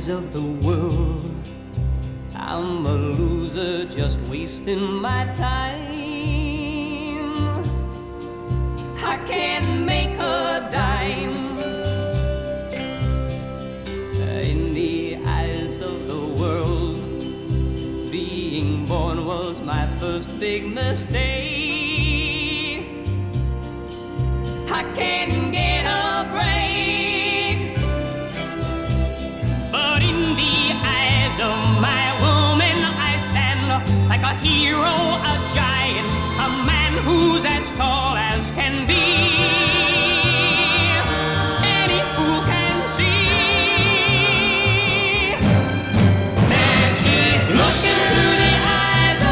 eyes of the world, I'm a loser just wasting my time. I can't make a dime. In the eyes of the world, being born was my first big mistake. I can't get a break, but in the eyes of my woman I stand like a hero, a giant, a man who's as tall as can be.